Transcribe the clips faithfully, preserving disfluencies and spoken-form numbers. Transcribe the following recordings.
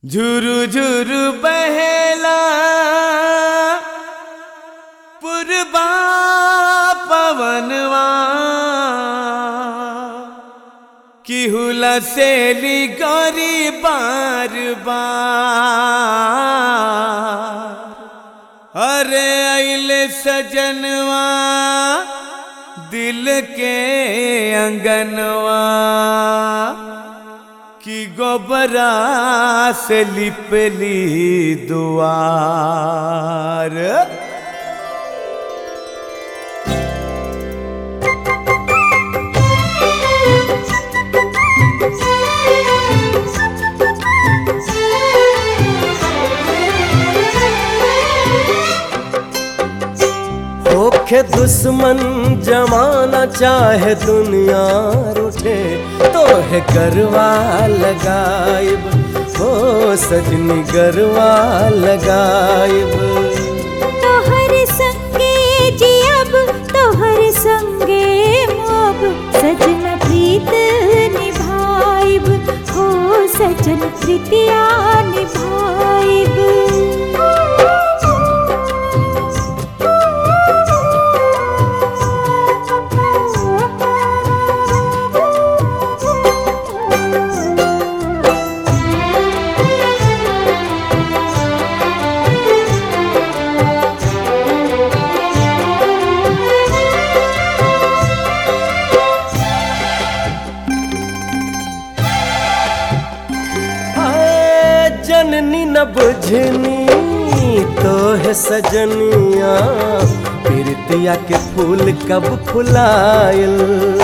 झुरु झुरु बहेला पुरबा पवनवा की हुला सेली गौरी बार बार। अरे अइले सजनवा दिल के अंगनवा की गोबरा से लिपली दुआर। होखे दुश्मन जमाना चाहे दुनिया रूठे तो है गरवा लगाइब हो सजनी गरवा लगाइब। तोहर संगे जियब तोहर संगे मोब सजन प्रीत निभाइब हो सजन प्रीतिया निभाइब। जननी न बुझनी तो है सजनिया प्रीतिया के फूल कब फुलायल।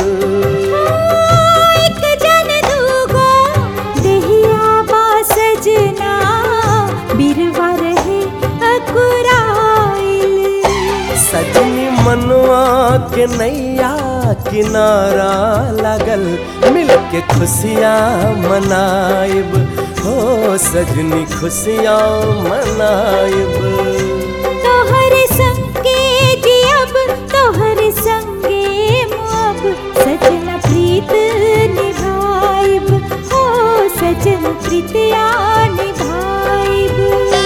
एक जन दूगो देहिया बा सजना बिरवा रहे अकुराइल। सजनी मनवा के नैया किनारा लागल मिल के खुशियाँ मनाइब हो सजनी खुशियाँ मनाइब। तोहर संगे जियब तोहर संगे मोब सजन प्रीत निभाइब हो सजन प्रीतिया निभाइब।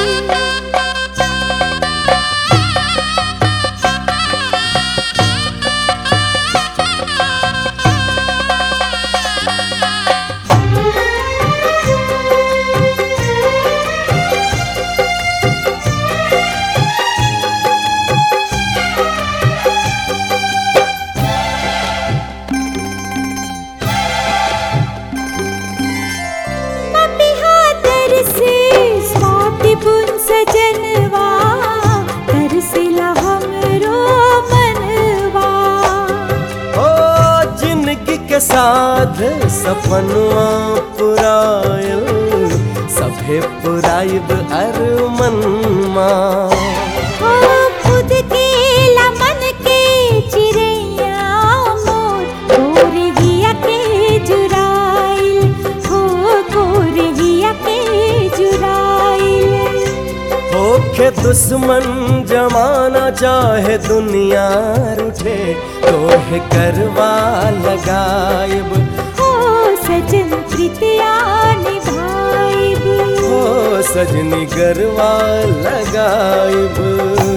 सजनवा तरसिला हमरो मनवा ओ जिंदगी के साथ सपनवा पुरायल सभे पुराइब अरमनमा। हो खुद के लमन के चिड़ैया मोर गोरहिया के जुराइल हो गोरहिया के जुराइल। होखे दुश्मन जमाना चाहे दुनिया रूठे तो है गरवा लगाइब हो सजन प्रीतिया निभाइब हो सजनी गरवा लगाइब।